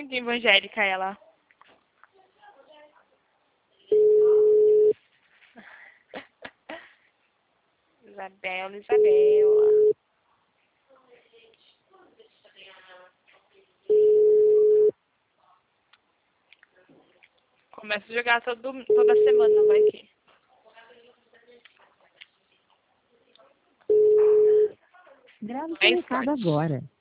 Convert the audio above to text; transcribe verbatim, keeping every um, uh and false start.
muito evangélica, ela. Isabela, Isabela. Começa a jogar todo, toda semana, vai aqui. Grave É seu recado esporte. agora.